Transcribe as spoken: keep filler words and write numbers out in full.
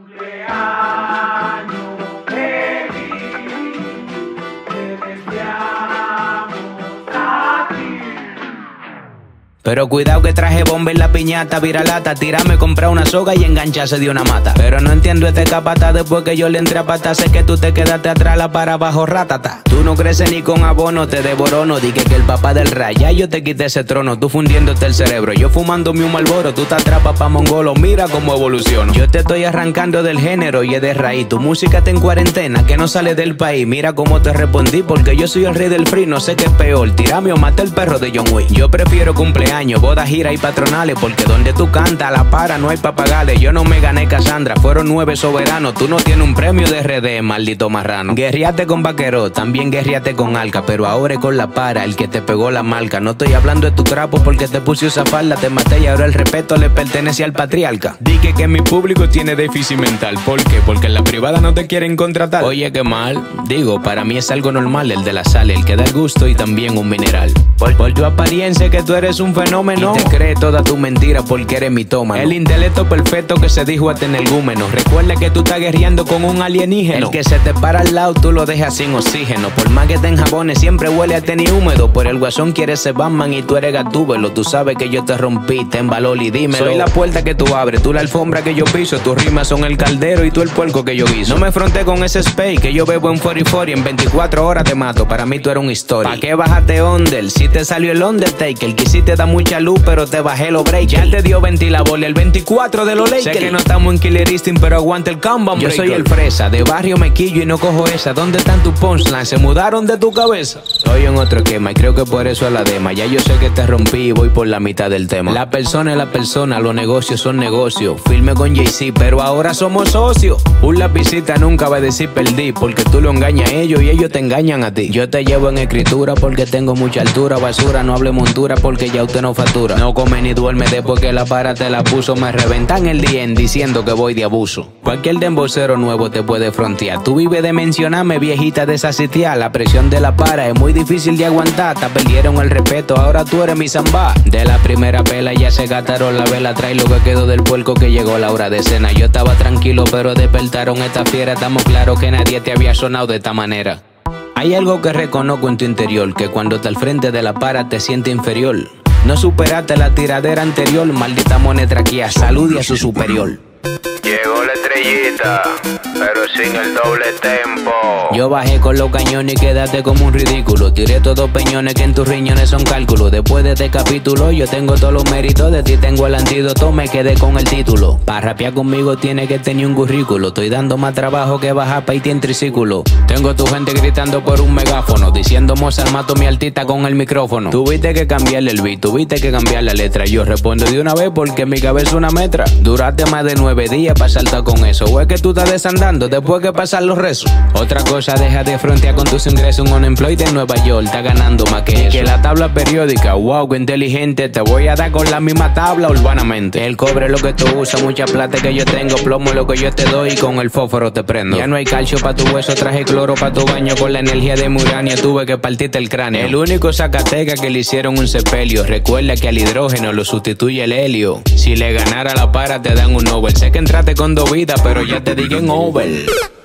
Pero cuidado que traje bomba en la piñata, viralata, tirarme, comprar una soga y engancharse de una mata. Pero no entiendo este capata después que yo le entré a pata. Sé que tú te quedaste atrás, la para abajo, ratata. Tú no creces ni con abono, te devoro, no dije que el papá del ray. Ya yo te quité ese trono, tú fundiéndote el cerebro. Yo fumándome un Marlboro, tú te atrapas pa' mongolo. Mira cómo evoluciono. Yo te estoy arrancando del género y es de raíz. Tu música está en cuarentena, que no sale del país. Mira cómo te respondí, porque yo soy el rey del free. No sé qué es peor, tirame o mate el perro de John Wick. Yo prefiero cumpleaños, bodas, giras y patronales, porque donde tú cantas la para no hay pa' pagarle. Yo no me gané Cassandra, fueron nueve soberanos. Tú no tienes un premio de R D, maldito marrano. Guerriate con vaquero, también guerriate con alca, pero ahora es con la para, el que te pegó la marca. No estoy hablando de tu trapo porque te puse esa falda, te maté y ahora el respeto le pertenece al patriarca. Dije que mi público tiene déficit mental. ¿Por qué? Porque en la privada no te quieren contratar. Oye, qué mal. Digo, para mí es algo normal el de la sal, el que da el gusto y también un mineral. Por, por tu apariencia que tú eres un fenómeno, y te crees toda tu mentira porque eres mitómano. El intelecto perfecto que se dijo hasta en el gúmeno. Recuerda que tú estás guerreando con un alienígeno. El que se te para al lado tú lo dejas sin oxígeno. Por más que te enjabones siempre huele a tenis húmedo. Por el guasón quieres ser Batman y tú eres Gatúbelo. Tú sabes que yo te rompí, ten valor y dímelo. Soy la puerta que tú abres, tú la alfombra que yo piso. Tus rimas son el caldero y tú el puerco que yo guiso. No me fronté con ese spray que yo bebo en cuarenta y cuatro y en veinticuatro horas te mato. Para mí tú eres un historia. ¿Pa' qué bajaste under? Si te salió el Undertaker. Quisiste dar mucha luz pero te bajé los breaks. Ya te dio ventilador el veinticuatro de los Lakers. Sé que no estamos en Killer Instinct pero aguanta el comeback. Yo soy el fresa, de barrio me quillo y no cojo esa. ¿Dónde están tus punchlines? ¿Se mudaron de tu cabeza? Estoy en otro esquema y creo que por eso es la dema. Ya yo sé que te rompí y voy por la mitad del tema. La persona es la persona, los negocios son negocios. Firme con Jay-Z pero ahora somos socios. Un lapicita nunca va a decir perdí, porque tú lo engañas a ellos y ellos te engañan a ti. Yo te llevo en escritura porque tengo mucha altura. Basura, no hable montura porque ya usted no factura. No come ni duerme después que la para te la puso. Me reventan el D M diciendo que voy de abuso. Cualquier dembocero nuevo te puede frontear. Tú vives de mencionarme, viejita de esa sitial. La presión de la para es muy difícil de aguantar. Te perdieron el respeto, ahora tú eres mi zambá. De la primera pela ya se gastaron la vela. Trae lo que quedó del puerco que llegó la hora de cena. Yo estaba tranquilo pero despertaron esta fiera. Estamos claros que nadie te había sonado de esta manera. Hay algo que reconozco en tu interior, que cuando estás al frente de la para te sientes inferior. No superaste la tiradera anterior, maldita monetraquía, salud y a su superior. Llegó la estrellita, pero sin el doble tempo. Yo bajé con los cañones y quedaste como un ridículo. Tiré todos peñones que en tus riñones son cálculos. Después de este capítulo yo tengo todos los méritos. De ti tengo el antídoto, me quedé con el título. Para rapear conmigo tiene que tener un currículo. Estoy dando más trabajo que bajar pa' Haití en triciclo. Tengo tu gente gritando por un megáfono, diciendo Mozart mato mi altita con el micrófono. Tuviste que cambiarle el beat, tuviste que cambiar la letra. Yo respondo de una vez porque en mi cabeza es una metra. Duraste más de nueve días para saltar con eso. O es que tú estás desandando después que pasan los rezos. Otra cosa, deja de frontear con tus ingresos. Un unemployed en Nueva York está ganando más que eso. Que la tabla periódica, wow, qué inteligente. Te voy a dar con la misma tabla urbanamente. El cobre es lo que tú usas, mucha plata que yo tengo. Plomo es lo que yo te doy y con el fósforo te prendo. Ya no hay calcio pa' tu hueso, traje cloro pa' tu baño. Con la energía de mi uranio tuve que partirte el cráneo. El único Zacateca que le hicieron un sepelio. Recuerda que al hidrógeno lo sustituye el helio. Si le ganara la para te dan un Nobel. Sé que entraste con dos vidas pero ya te digo en over.